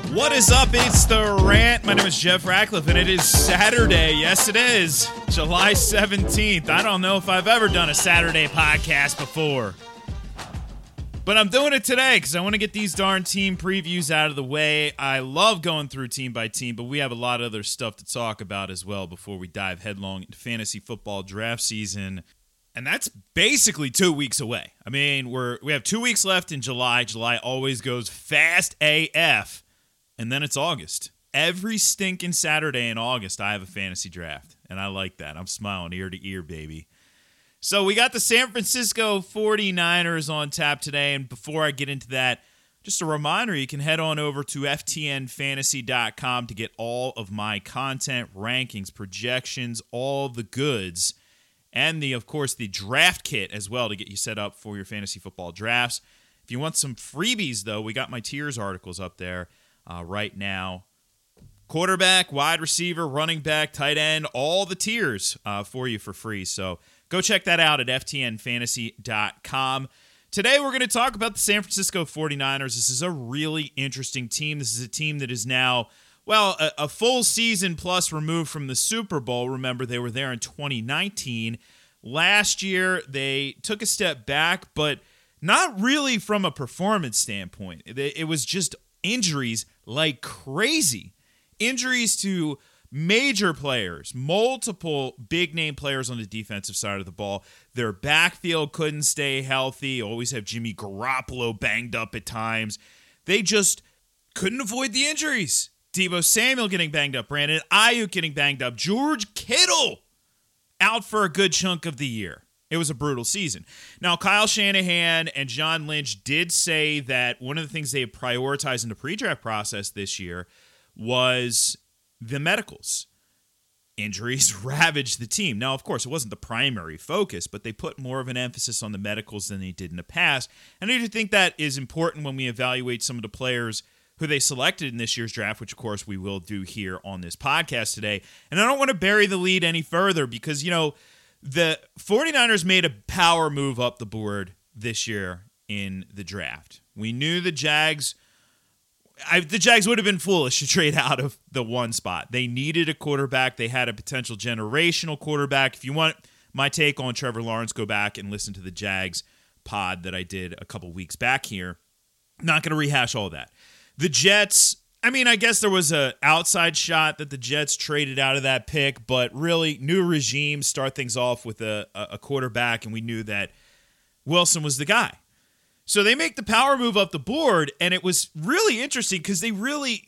What is up? It's The Rant. My name is Jeff Ratcliffe, and it is Saturday. Yes, it is. July 17th. I don't know if I've ever done a Saturday podcast before. But I'm doing it today because I want to get these darn team previews out of the way. I love going through team by team, but we have a lot of other stuff to talk about as well before we dive headlong into fantasy football draft season. And that's basically 2 weeks away. I mean, we have 2 weeks left in July. July always goes fast AF. And then it's August. Every stinking Saturday in August, I have a fantasy draft. And I like that. I'm smiling ear to ear, baby. So we got the San Francisco 49ers on tap today. And before I get into that, just a reminder, you can head on over to ftnfantasy.com to get all of my content, rankings, projections, all the goods. And, of course, the draft kit as well to get you set up for your fantasy football drafts. If you want some freebies, though, we got my tiers articles up there. Right now. Quarterback, wide receiver, running back, tight end, all the tiers for you for free. So go check that out at ftnfantasy.com. Today we're going to talk about the San Francisco 49ers. This is a really interesting team. This is a team that is now, a full season plus removed from the Super Bowl. Remember, they were there in 2019. Last year, they took a step back, but not really from a performance standpoint. It was just injuries like crazy. Injuries to major players, multiple big-name players on the defensive side of the ball. Their backfield couldn't stay healthy. Always have Jimmy Garoppolo banged up at times. They just couldn't avoid the injuries. Deebo Samuel getting banged up. Brandon Ayuk getting banged up. George Kittle out for a good chunk of the year. It was a brutal season. Now, Kyle Shanahan and John Lynch did say that one of the things they have prioritized in the pre-draft process this year was the medicals. Injuries ravaged the team. Now, of course, it wasn't the primary focus, but they put more of an emphasis on the medicals than they did in the past. And I do think that is important when we evaluate some of the players who they selected in this year's draft, which, of course, we will do here on this podcast today. And I don't want to bury the lead any further because, the 49ers made a power move up the board this year in the draft. We knew the Jags would have been foolish to trade out of the one spot. They needed a quarterback. They had a potential generational quarterback. If you want my take on Trevor Lawrence, go back and listen to the Jags pod that I did a couple weeks back here. Not going to rehash all that. The Jets, I guess there was an outside shot that the Jets traded out of that pick, but really, new regime, start things off with a quarterback, and we knew that Wilson was the guy. So they make the power move up the board, and it was really interesting because they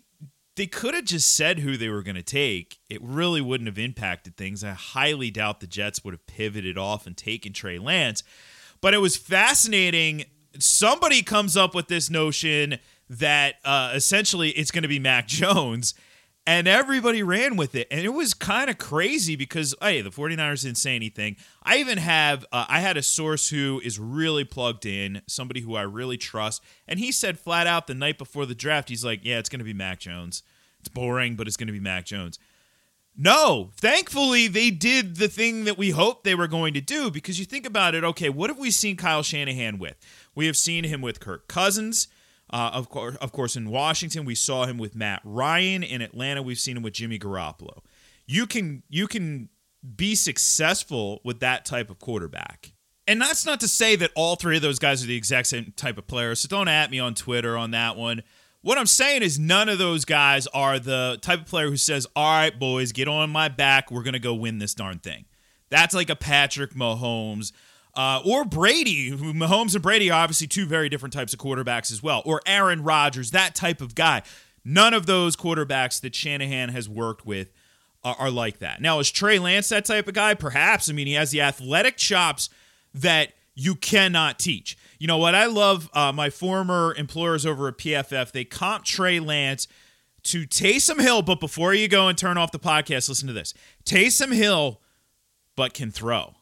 could have just said who they were going to take. It really wouldn't have impacted things. I highly doubt the Jets would have pivoted off and taken Trey Lance. But it was fascinating. Somebody comes up with this notion that essentially it's going to be Mac Jones, and everybody ran with it. And it was kind of crazy because, hey, the 49ers didn't say anything. I even have, I had a source who is really plugged in, somebody who I really trust, and he said flat out the night before the draft, he's like, yeah, it's going to be Mac Jones. It's boring, but it's going to be Mac Jones. No, thankfully they did the thing that we hoped they were going to do, because you think about it, okay, what have we seen Kyle Shanahan with? We have seen him with Kirk Cousins. Of course, in Washington, we saw him with Matt Ryan. In Atlanta, we've seen him with Jimmy Garoppolo. You can be successful with that type of quarterback. And that's not to say that all three of those guys are the exact same type of players, so don't at me on Twitter on that one. What I'm saying is none of those guys are the type of player who says, all right, boys, get on my back. We're going to go win this darn thing. That's like a Patrick Mahomes. Or Brady. Mahomes and Brady are obviously two very different types of quarterbacks as well. Or Aaron Rodgers, that type of guy. None of those quarterbacks that Shanahan has worked with are like that. Now, is Trey Lance that type of guy? Perhaps. He has the athletic chops that you cannot teach. You know what? I love my former employers over at PFF. They comp Trey Lance to Taysom Hill, but before you go and turn off the podcast, listen to this. Taysom Hill, but can throw.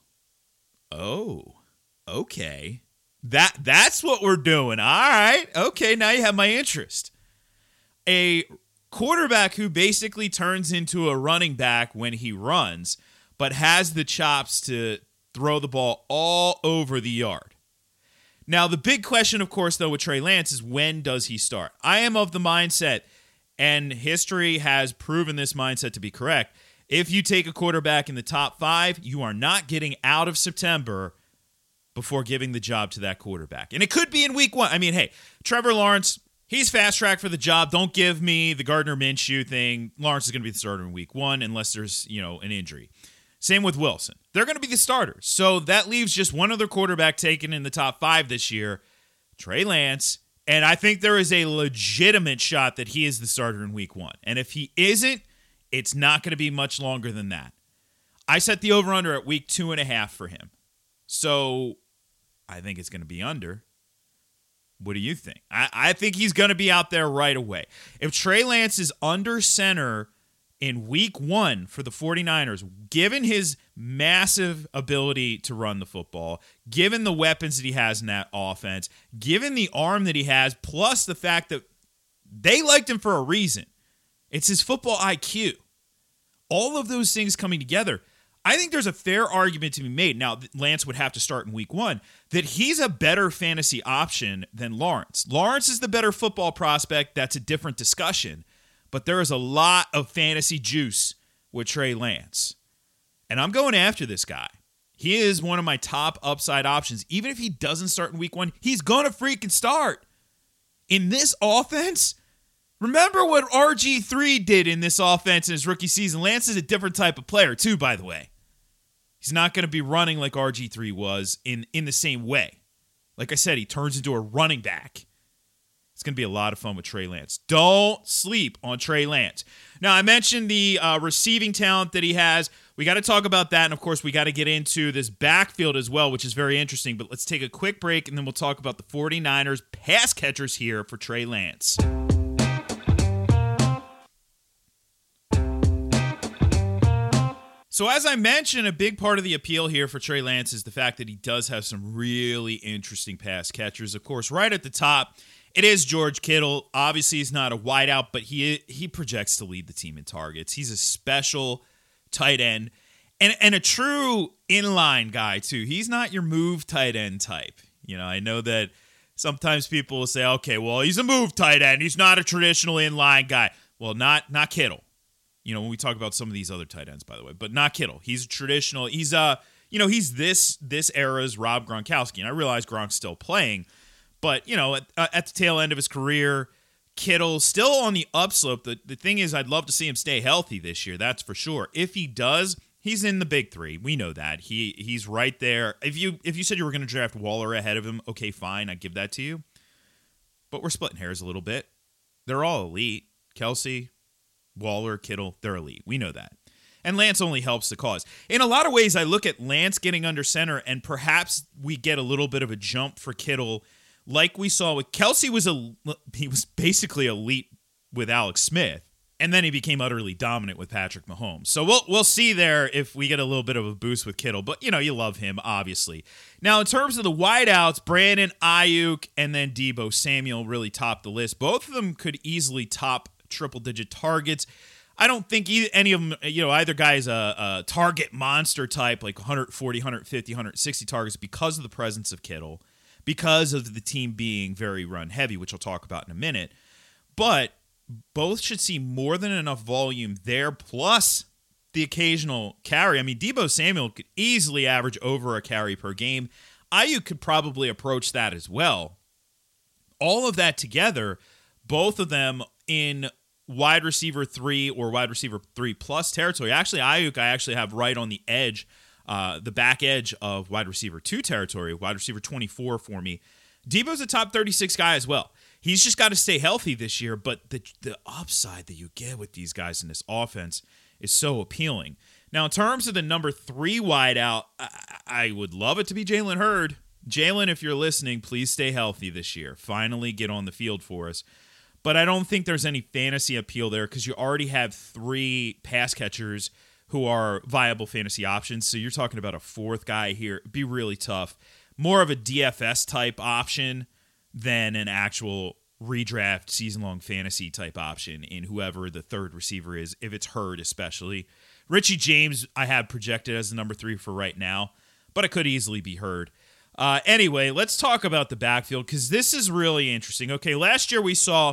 Oh, okay. That's what we're doing. All right. Okay, now you have my interest. A quarterback who basically turns into a running back when he runs, but has the chops to throw the ball all over the yard. Now, the big question, of course, though, with Trey Lance is when does he start? I am of the mindset And history has proven this mindset to be correct. If you take a quarterback in the top 5, you are not getting out of September before giving the job to that quarterback. And it could be in week 1. I mean, hey, Trevor Lawrence, he's fast-tracked for the job. Don't give me the Gardner Minshew thing. Lawrence is going to be the starter in week 1 unless there's, an injury. Same with Wilson. They're going to be the starters. So that leaves just one other quarterback taken in the top 5 this year, Trey Lance. And I think there is a legitimate shot that he is the starter in week 1. And if he isn't, it's not going to be much longer than that. I set the over-under at week 2.5 for him. So I think it's going to be under. What do you think? I think he's going to be out there right away. If Trey Lance is under center in week 1 for the 49ers, given his massive ability to run the football, given the weapons that he has in that offense, given the arm that he has, plus the fact that they liked him for a reason. It's his football IQ. All of those things coming together, I think there's a fair argument to be made. Now, Lance would have to start in week 1, that he's a better fantasy option than Lawrence. Lawrence is the better football prospect. That's a different discussion. But there is a lot of fantasy juice with Trey Lance. And I'm going after this guy. He is one of my top upside options. Even if he doesn't start in week 1, he's going to freaking start. In this offense, remember what RG3 did in this offense in his rookie season. Lance is a different type of player too, by the way. He's not going to be running like RG3 was in the same way. Like I said, he turns into a running back. It's going to be a lot of fun with Trey Lance. Don't sleep on Trey Lance. Now, I mentioned the receiving talent that he has. We got to talk about that, and of course, we got to get into this backfield as well, which is very interesting. But let's take a quick break, and then we'll talk about the 49ers pass catchers here for Trey Lance. So as I mentioned, a big part of the appeal here for Trey Lance is the fact that he does have some really interesting pass catchers. Of course, right at the top, it is George Kittle. Obviously, he's not a wideout, but he projects to lead the team in targets. He's a special tight end and a true inline guy, too. He's not your move tight end type. I know that sometimes people will say, okay, well, he's a move tight end. He's not a traditional inline guy. Well, not Kittle. When we talk about some of these other tight ends, by the way, but not Kittle. He's a traditional. He's he's this era's Rob Gronkowski, and I realize Gronk's still playing, but at the tail end of his career, Kittle still on the upslope. The thing is, I'd love to see him stay healthy this year. That's for sure. If he does, he's in the big 3. We know that he's right there. If you said you were going to draft Waller ahead of him, okay, fine, I give that to you. But we're splitting hairs a little bit. They're all elite. Kelsey, Waller, Kittle, they're elite. We know that. And Lance only helps the cause. In a lot of ways, I look at Lance getting under center, and perhaps we get a little bit of a jump for Kittle, like we saw with Kelsey. He was basically elite with Alex Smith, and then he became utterly dominant with Patrick Mahomes. So we'll see there if we get a little bit of a boost with Kittle. But you love him, obviously. Now, in terms of the wideouts, Brandon Ayuk and then Deebo Samuel really top the list. Both of them could easily top triple-digit targets. I don't think any of them, either guy is a target monster type, like 140, 150, 160 targets because of the presence of Kittle, because of the team being very run-heavy, which I'll talk about in a minute. But both should see more than enough volume there, plus the occasional carry. I mean, Deebo Samuel could easily average over a carry per game. Ayuk could probably approach that as well. All of that together, both of them in wide receiver 3 or wide receiver 3 plus territory. Actually, Ayuk, I actually have right on the edge, the back edge of wide receiver 2 territory, wide receiver 24 for me. Deebo's a top 36 guy as well. He's just got to stay healthy this year, but the upside that you get with these guys in this offense is so appealing. Now, in terms of the number 3 wideout, I would love it to be Jalen Hurd. Jalen, if you're listening, please stay healthy this year. Finally get on the field for us. But I don't think there's any fantasy appeal there because you already have 3 pass catchers who are viable fantasy options. So you're talking about a 4th guy here. It'd be really tough. More of a DFS type option than an actual redraft season-long fantasy type option in whoever the 3rd receiver is, if it's Hurd especially. Richie James I have projected as the number 3 for right now, but it could easily be Hurd. Anyway, let's talk about the backfield because this is really interesting. Okay, last year we saw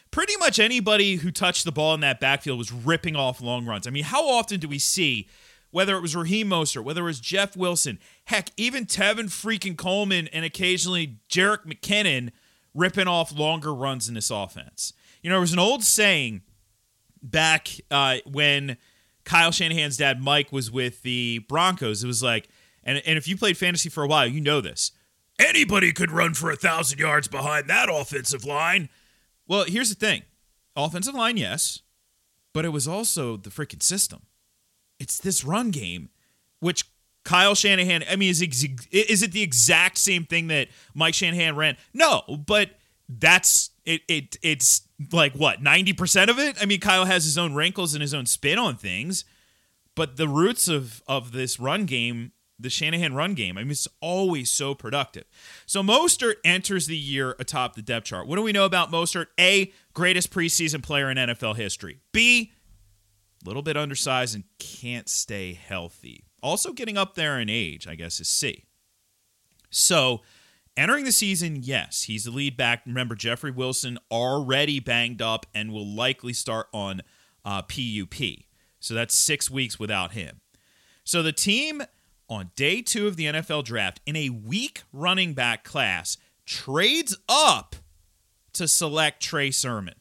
pretty much anybody who touched the ball in that backfield was ripping off long runs. I mean, how often do we see, whether it was Raheem Mostert, whether it was Jeff Wilson, heck, even Tevin freaking Coleman and occasionally Jerick McKinnon ripping off longer runs in this offense? You know, there was an old saying back when Kyle Shanahan's dad, Mike, was with the Broncos. It was like, and if you played fantasy for a while, you know this. Anybody could run for 1,000 yards behind that offensive line. Well, here's the thing. Offensive line, yes, but it was also the freaking system. It's this run game, which Kyle Shanahan, I mean, is it the exact same thing that Mike Shanahan ran? No, but that's it. It's like, what, 90% of it? I mean, Kyle has his own wrinkles and his own spin on things, but the roots of this run game, the Shanahan run game, I mean, it's always so productive. So Mostert enters the year atop the depth chart. What do we know about Mostert? A, greatest preseason player in NFL history. B, a little bit undersized and can't stay healthy. Also getting up there in age, I guess, is C. So entering the season, yes, he's the lead back. Remember, Jeffrey Wilson already banged up and will likely start on PUP. So that's 6 weeks without him. So the team on day 2 of the NFL draft in a weak running back class trades up to select Trey Sermon.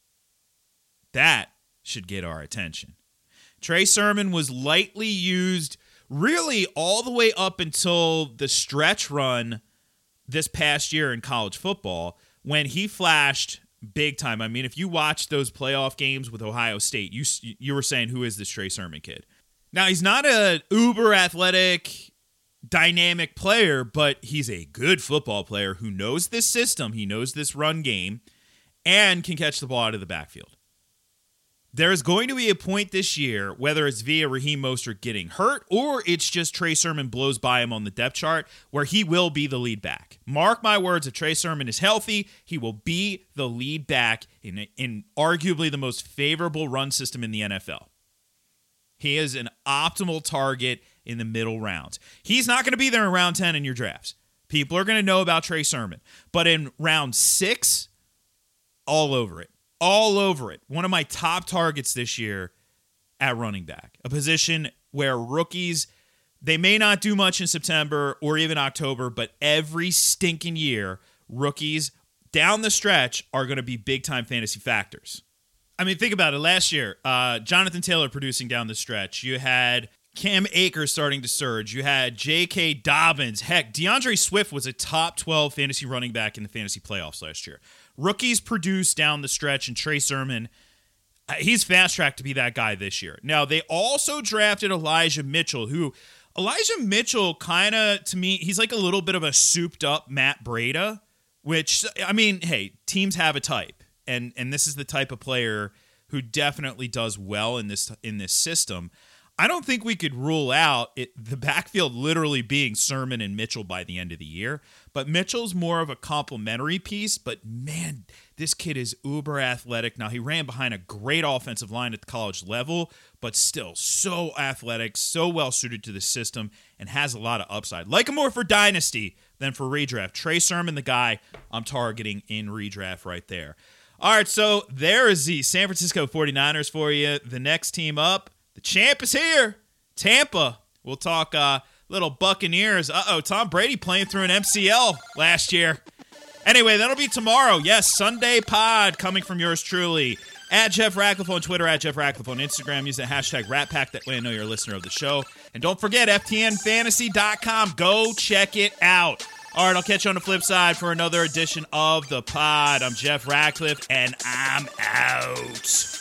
That should get our attention. Trey Sermon was lightly used really all the way up until the stretch run this past year in college football when he flashed big time. I mean, if you watched those playoff games with Ohio State, you were saying, who is this Trey Sermon kid? Now, he's not an uber athletic, dynamic player, but he's a good football player who knows this system, he knows this run game, and can catch the ball out of the backfield. There's going to be a point this year, whether it's via Raheem Mostert getting hurt or it's just Trey Sermon blows by him on the depth chart, where he will be the lead back. Mark my words, if Trey Sermon is healthy, he will be the lead back in arguably the most favorable run system in the NFL. He is an optimal target in the middle rounds. He's not going to be there in round 10 in your drafts. People are going to know about Trey Sermon. But in round 6, all over it. All over it. One of my top targets this year at running back. A position where rookies, they may not do much in September or even October, but every stinking year, rookies down the stretch are going to be big-time fantasy factors. I mean, think about it. Last year, Jonathan Taylor producing down the stretch. You had Cam Akers starting to surge. You had J.K. Dobbins. Heck, DeAndre Swift was a top 12 fantasy running back in the fantasy playoffs last year. Rookies produced down the stretch, and Trey Sermon, he's fast-tracked to be that guy this year. Now, they also drafted Elijah Mitchell, who Elijah Mitchell kind of, to me, he's like a little bit of a souped-up Matt Breida, which, I mean, hey, teams have a type, and this is the type of player who definitely does well in this system. I don't think we could rule out the backfield literally being Sermon and Mitchell by the end of the year, but Mitchell's more of a complementary piece, but man, this kid is uber athletic. Now, he ran behind a great offensive line at the college level, but still so athletic, so well-suited to the system, and has a lot of upside. Like him more for Dynasty than for redraft. Trey Sermon, the guy I'm targeting in redraft right there. All right, so there is the San Francisco 49ers for you. The next team up, the champ is here, Tampa. We'll talk little Buccaneers. Tom Brady playing through an MCL last year. Anyway, that'll be tomorrow. Yes, Sunday pod coming from yours truly. At Jeff Ratcliffe on Twitter, at Jeff Ratcliffe on Instagram. Use the hashtag RatPack. That way I know you're a listener of the show. And don't forget, FTNFantasy.com. Go check it out. All right, I'll catch you on the flip side for another edition of the pod. I'm Jeff Ratcliffe, and I'm out.